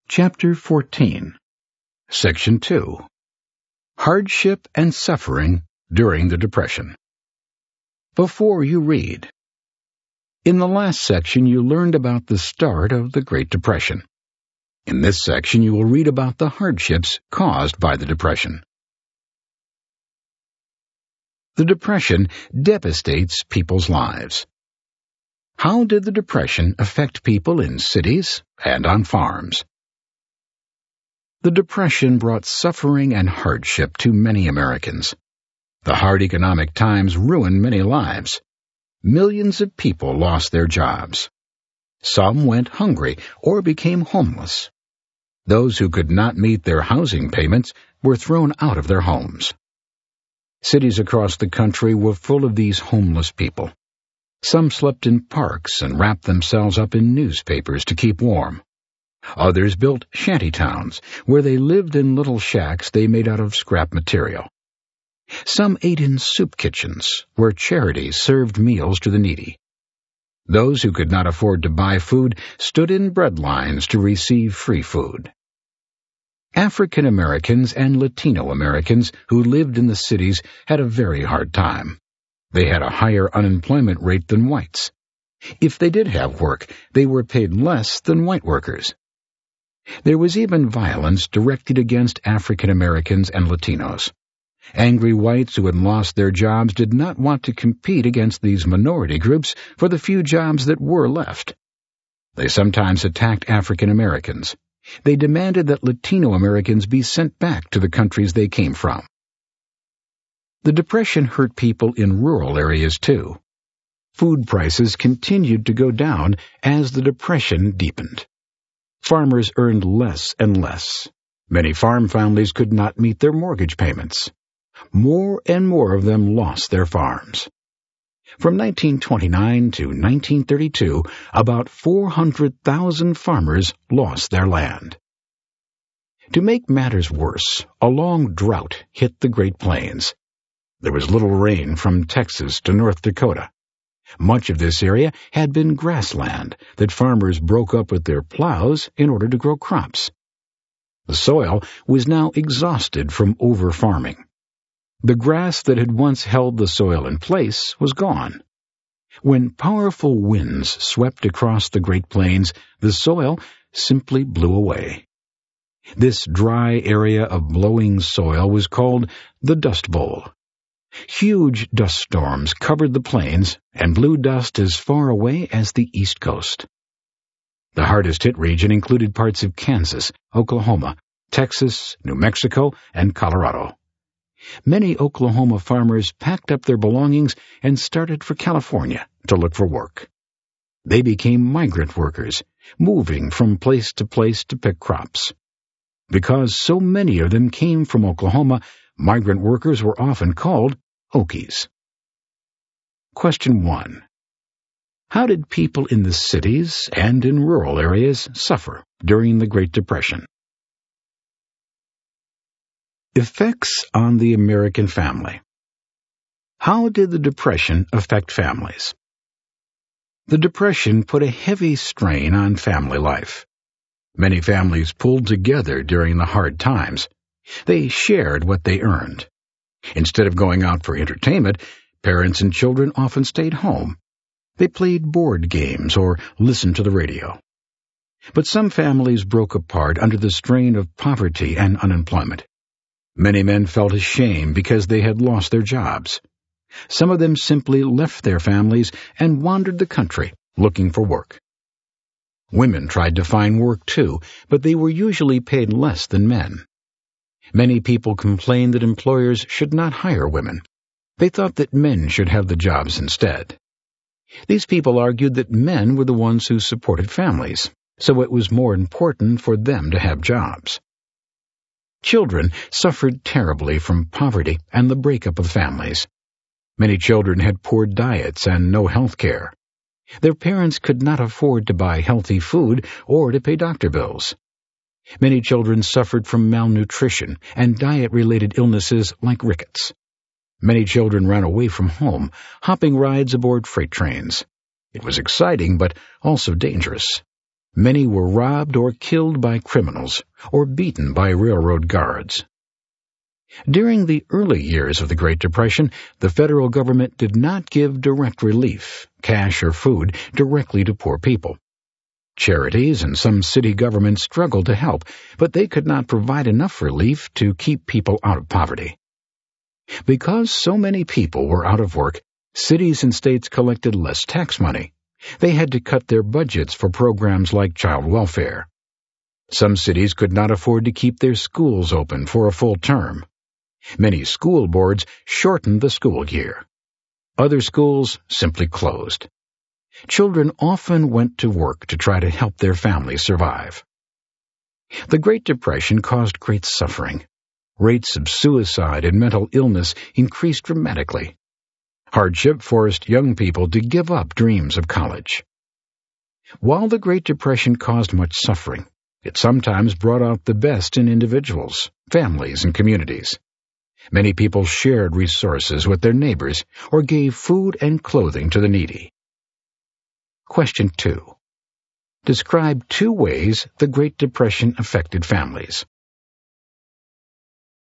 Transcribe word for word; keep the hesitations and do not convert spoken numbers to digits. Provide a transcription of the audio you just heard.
Chapter fourteen, Section two, Hardship and Suffering During the Depression. Before you read. In the last section you learned about the start of the Great Depression. In this section you will read about the hardships caused by the Depression. The Depression devastates people's lives. How did the Depression affect people in cities and on farms? The Depression brought suffering and hardship to many Americans. The hard economic times ruined many lives. Millions of people lost their jobs. Some went hungry or became homeless. Those who could not meet their housing payments were thrown out of their homes. Cities across the country were full of these homeless people. Some slept in parks and wrapped themselves up in newspapers to keep warm. Others built shanty towns, where they lived in little shacks they made out of scrap material. Some ate in soup kitchens, where charities served meals to the needy. Those who could not afford to buy food stood in bread lines to receive free food. African Americans and Latino Americans who lived in the cities had a very hard time. They had a higher unemployment rate than whites. If they did have work, they were paid less than white workers. There was even violence directed against African Americans and Latinos. Angry whites who had lost their jobs did not want to compete against these minority groups for the few jobs that were left. They sometimes attacked African Americans. They demanded that Latino Americans be sent back to the countries they came from. The Depression hurt people in rural areas too. Food prices continued to go down as the Depression deepened. Farmers earned less and less. Many farm families could not meet their mortgage payments. More and more of them lost their farms. From nineteen twenty-nine to nineteen thirty-two, about four hundred thousand farmers lost their land. To make matters worse, a long drought hit the Great Plains. There was little rain from Texas to North Dakota. Much of this area had been grassland that farmers broke up with their plows in order to grow crops. The soil was now exhausted from over-farming. The grass that had once held the soil in place was gone. When powerful winds swept across the Great Plains, the soil simply blew away. This dry area of blowing soil was called the Dust Bowl. Huge dust storms covered the plains and blew dust as far away as the East Coast. The hardest-hit region included parts of Kansas, Oklahoma, Texas, New Mexico, and Colorado. Many Oklahoma farmers packed up their belongings and started for California to look for work. They became migrant workers, moving from place to place to pick crops. Because so many of them came from Oklahoma, migrant workers were often called Okies. Question one. How did people in the cities and in rural areas suffer during the Great Depression? Effects on the American family. How did the Depression affect families? The Depression put a heavy strain on family life. Many families pulled together during the hard times. They shared what they earned. Instead of going out for entertainment, parents and children often stayed home. They played board games or listened to the radio. But some families broke apart under the strain of poverty and unemployment. Many men felt ashamed because they had lost their jobs. Some of them simply left their families and wandered the country looking for work. Women tried to find work too, but they were usually paid less than men. Many people complained that employers should not hire women. They thought that men should have the jobs instead. These people argued that men were the ones who supported families, so it was more important for them to have jobs. Children suffered terribly from poverty and the breakup of families. Many children had poor diets and no health care. Their parents could not afford to buy healthy food or to pay doctor bills. Many children suffered from malnutrition and diet-related illnesses like rickets. Many children ran away from home, hopping rides aboard freight trains. It was exciting, but also dangerous. Many were robbed or killed by criminals or beaten by railroad guards. During the early years of the Great Depression, the federal government did not give direct relief, cash or food, directly to poor people. Charities and some city governments struggled to help, but they could not provide enough relief to keep people out of poverty. Because so many people were out of work, cities and states collected less tax money. They had to cut their budgets for programs like child welfare. Some cities could not afford to keep their schools open for a full term. Many school boards shortened the school year. Other schools simply closed. Children often went to work to try to help their families survive. The Great Depression caused great suffering. Rates of suicide and mental illness increased dramatically. Hardship forced young people to give up dreams of college. While the Great Depression caused much suffering, it sometimes brought out the best in individuals, families, and communities. Many people shared resources with their neighbors or gave food and clothing to the needy. Question two. Describe two ways the Great Depression affected families.